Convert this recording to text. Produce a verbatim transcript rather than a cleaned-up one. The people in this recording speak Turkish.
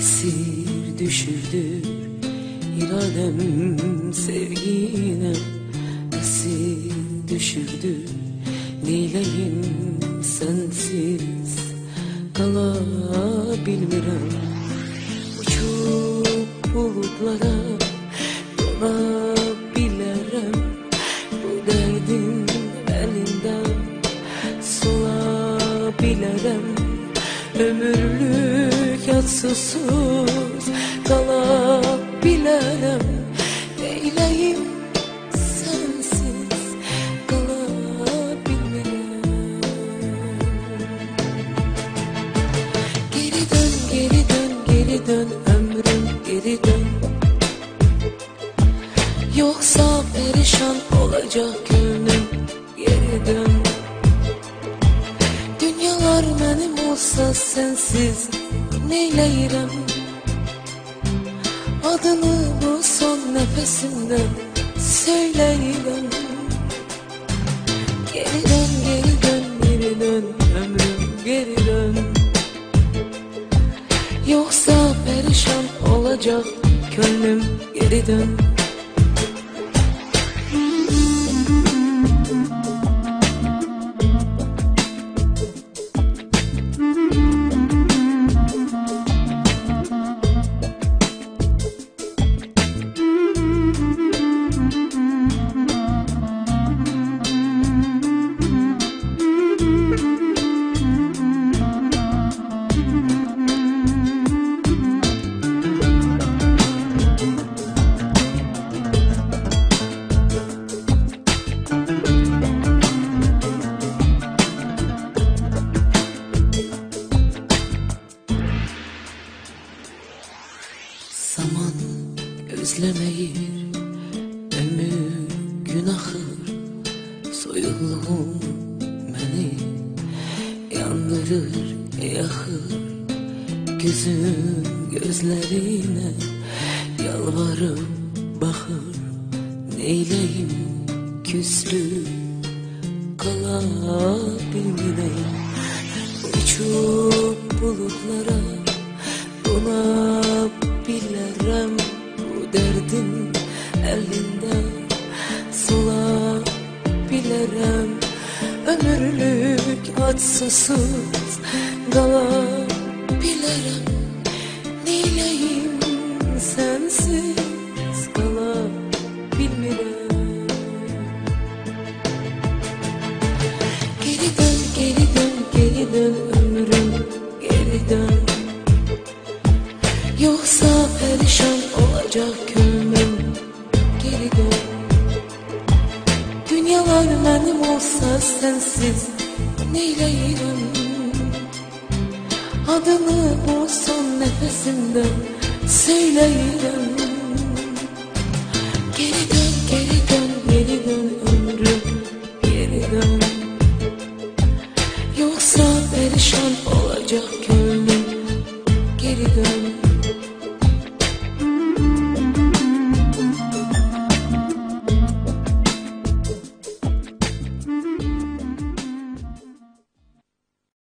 Esir düşürdü iradem sevgine, esir düşürdü neyleyim sensiz kalabilmirem. Uçup bulutlara donabilərəm, bu derdin elinden solabilərəm. Ömürlük yatsızsız kalabilərəm, neyleyim sensiz kalabilmirəm. Geri dön, geri dön, geri dön ömrüm, geri dön. Yoksa perişan olacak gönlüm, geri dön. Dünyalar benim olsa sensiz neyleyirəm? Adını bu son nefesimde söyleyirəm. Geri dön, geri dön, geri dön ömrüm, geri dön. Yoksa perişan olacak gönlüm, geri dön. Zaman özlemeyir, ömür günahır. Soyulluğum beni yandırır, yakır. Gözüm gözlerine yalvarıp bakır. Neyleyim küslü kalabilmirəm. Uçup bulutlara donabilərəm, bu derdin elinden solabilərəm. Ömürlük atsızsız kalabilərəm, neyleyim sensiz kalabilmirəm. Geri dön, geri dön, geri dön ömrüm, geri dön. Yoksa perişan olacak gönlüm, geri dön. Dünyalar benim olsa sensiz neyleyirəm? Adını bu son nefesimde söyleyirəm. Geri dön, geri dön, geri dön ömrüm, geri dön. Yoksa perişan olacak